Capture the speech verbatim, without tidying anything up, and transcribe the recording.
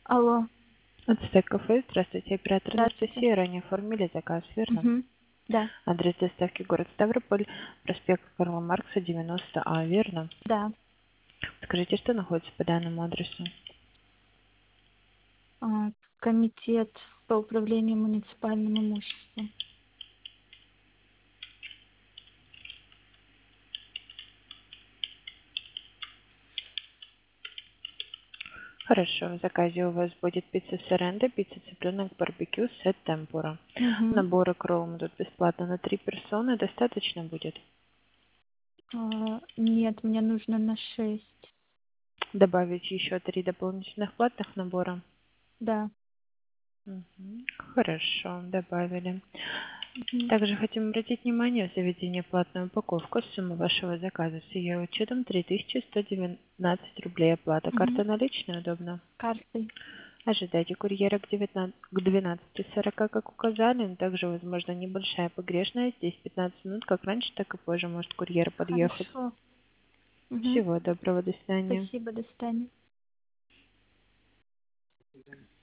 Алло. Ацтек кафе. Здравствуйте, оператор Здравствуйте. Анастасия. Ранее оформили заказ, верно? Мгм. Да. Адрес доставки город Ставрополь, проспект Карла Маркса, девяносто А, верно? Да. Скажите, что находится по данному адресу? А, комитет по управлению муниципальным имуществом. Хорошо, в заказе у вас будет пицца соренто, пицца цыпленок барбекю, сет темпура. Мгм. Наборы кроум идут бесплатно на три персоны, достаточно будет? А, нет, мне нужно на шесть. Добавить еще три дополнительных платных набора? Да. Мгм. Хорошо, добавили. Мгм. Также хотим обратить внимание в заведение платную упаковку. Сумма вашего заказа с ее учетом три тысячи сто девятнадцать рублей оплата. Мгм. Карта наличная удобно? Картой. Ожидайте курьера к девятнадцати к двенадцати сорока, как указали. Но также возможно небольшая погрешность. Здесь пятнадцать минут, как раньше, так и позже может курьер подъехать. Хорошо. Мгм. Всего доброго, до свидания. Спасибо, до свидания.